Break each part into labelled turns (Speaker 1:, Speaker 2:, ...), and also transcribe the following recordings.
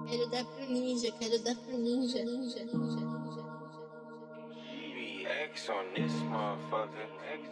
Speaker 1: Quero dar pro ninja, quero dar pro ninja.
Speaker 2: X on this motherfucker.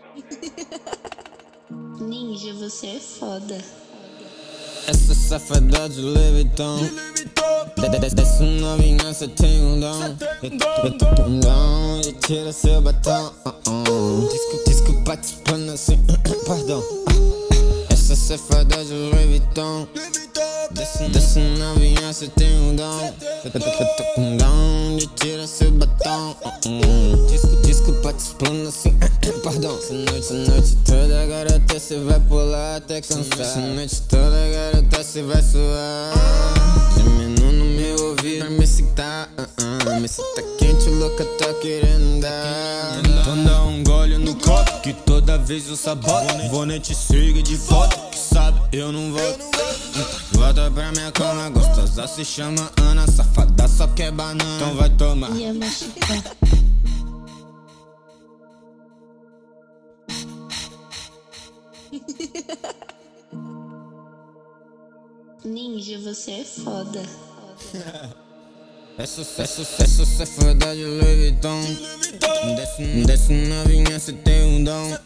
Speaker 1: Ninja, você é foda.
Speaker 3: Essa safada de Leviton Desce novinha, cê tem um dom. Eu tô com dom e tira seu batom. Desculpa te explana assim, perdão. Essa safada de Leviton Desce novinha, cê tem um dom. Eu tô com dom e tira seu batom. Desculpa te explana assim, perdão. Essa noite toda garota cê vai pular até cansar. Essa noite toda garota cê vai suar. Gemendo no meu ouvido pra me excitar. Me tá quente, louca, tá querendo dar. Então dá um gole no copo, que toda vez eu saboto. Vou nem te seguir de foto, que sabe eu não volto. Volta pra minha cama, gostosa se chama Ana. Safada só quer banana, então vai tomar.
Speaker 1: Ia machucar. Ninja, você é foda.
Speaker 3: Essa safada de Leviton Desce novinha, cê tem um dom.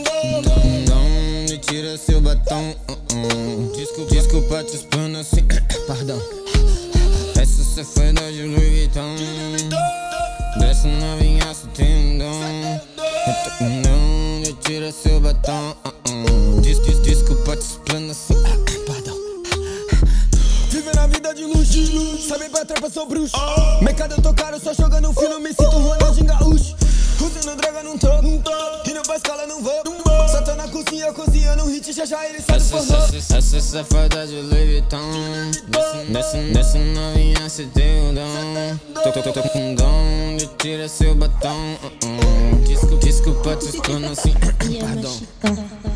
Speaker 3: E tira seu batom. Desculpa te explana assim, perdão. Essa safada de Leviton Desce novinha, cê tem um dom. Eu tô com dom e tira seu batom. Desculpa te explana assim, perdão.
Speaker 4: Vivendo a vida de luxo, sabe pra trapar, sou bruxo. Mercado eu tô caro, só jogando fino, me sinto Ronaldinho Gaúcho. Usando droga não tô, indo pra escola não vou. Só tô na cozinha, cozinhando um hit, já ele sabe forró.
Speaker 3: Essa safada de Leviton Desce novinha, cê tem um dom. Tô com dom de tira seu batom. Desculpa te explana assim,
Speaker 1: Ia
Speaker 3: perdão.
Speaker 1: machucar.